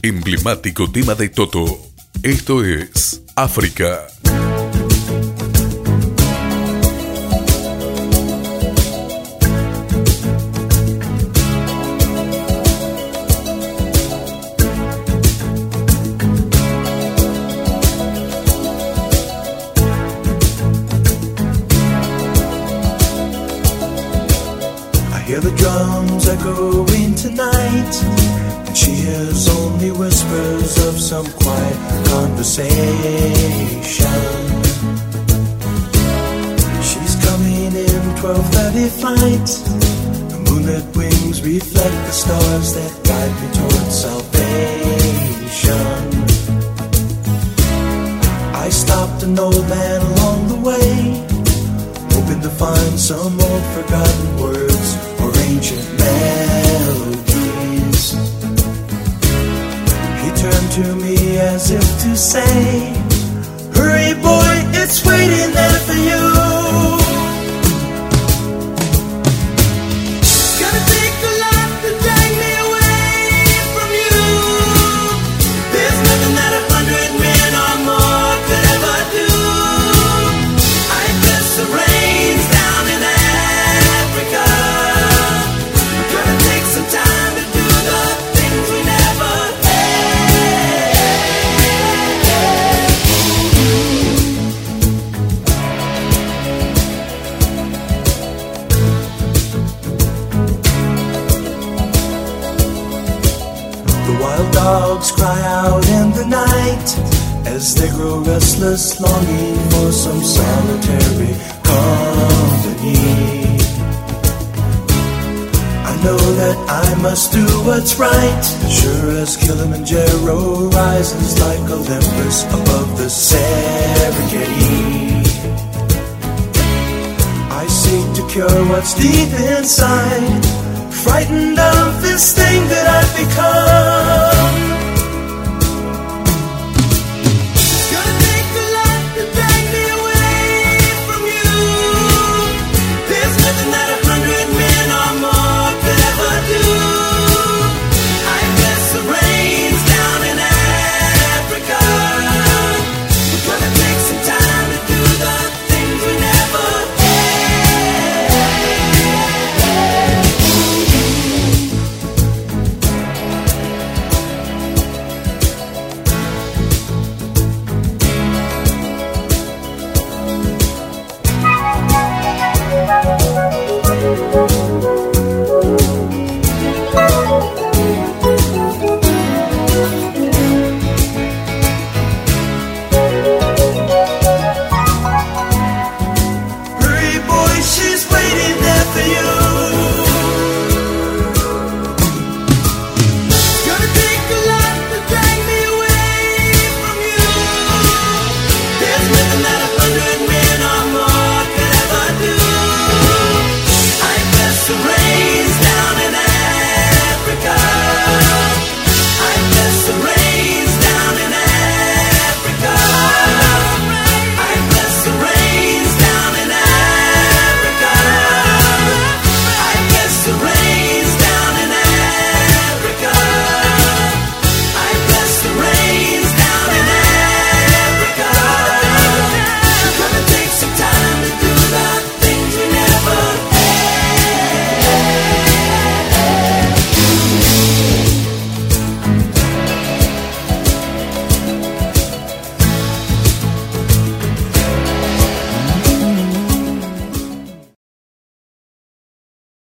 Emblemático tema de Toto. Esto es África. Hear the drums echoing tonight, and she hears only whispers of some quiet conversation. She's coming in 12:30 flight. The moonlit wings reflect the stars that guide me towards salvation. I stopped an old man along the way, hoping to find some old forgotten words or ancient melodies. He turned to me as if to say, hurry boy, it's waiting there for you. It's gonna take a lot to drag me away from you. There's nothing that 100 men or more could ever do. I guess the rain's down in Africa. Gonna take some time to do the things we never had. The wild dogs cry out in the night as they grow restless, longing for some solitary company. I know that I must do what's right, sure as Kilimanjaro rises like Olympus above the Serengeti. I seek to cure what's deep inside, frightened of this thing that I've become.